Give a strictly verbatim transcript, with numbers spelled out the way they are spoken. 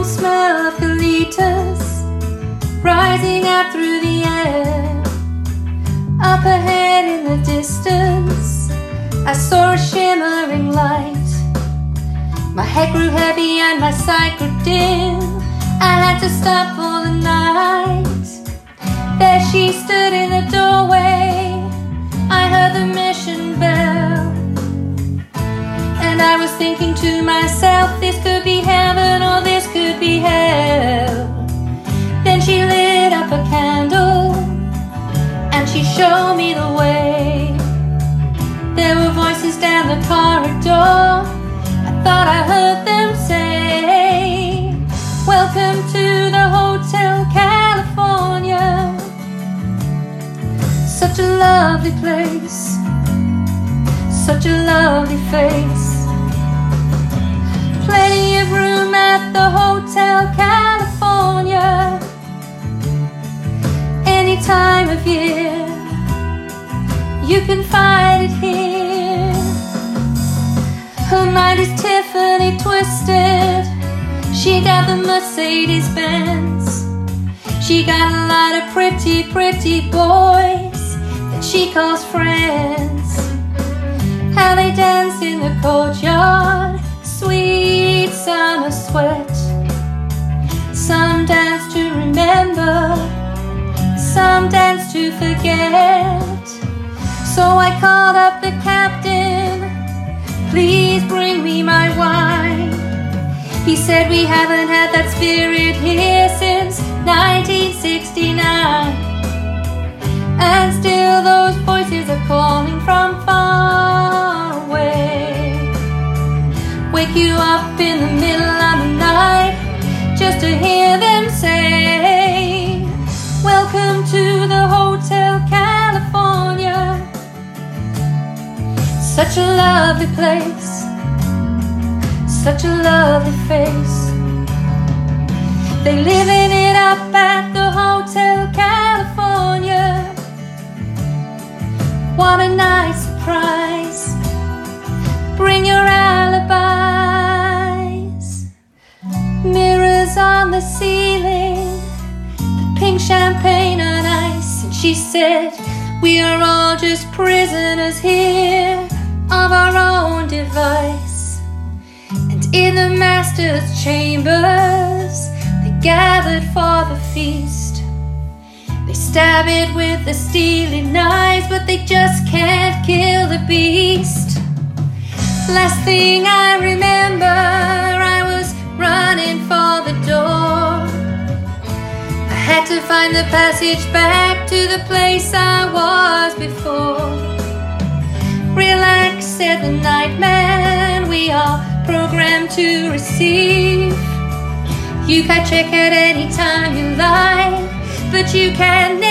smell of eucalyptus rising up through the air. Up ahead in the distance, I saw a shimmering light. My head grew heavy and my sight grew dim. I had to stop for the night. There she stood in the doorway. I heard the mission bell, and I was thinking to myself, this could be heaven or this could be hell. Then she lit up a candle and she showed me the way. There were voices down the corridor. I thought I heard them say, welcome to the Hotel California. Such a lovely place, such a lovely face. Plenty of room at the Hotel California. Any time of year, you can find it here. Her mind is Tiffany twisted. She got the Mercedes Benz. She got a lot of pretty, pretty boys that she calls friends. How they dance in the courtyard, sweet summer sweat. Some dance to remember, some dance to forget. So I called up the captain, please bring me my wine. He said we haven't had that spirit here since nineteen sixty-nine. And still those voices are calling from far away. Wake you up in the middle of the night just to hear them say, welcome to the Hotel California. Such a lovely place, such a lovely face. They living it up at the Hotel California. What a nice surprise. Bring your alibis. Mirrors on the ceiling, the pink champagne on ice. And she said, we are all just prisoners here of our own device. And in the master's chambers, they gathered for the feast. They stab it with the steely knives, but they just can't kill the beast. Last thing I remember, I was running for the door. I had to find the passage back to the place I was before. Relax, said the night man, we are programmed to receive. You can check at any time you like, but you can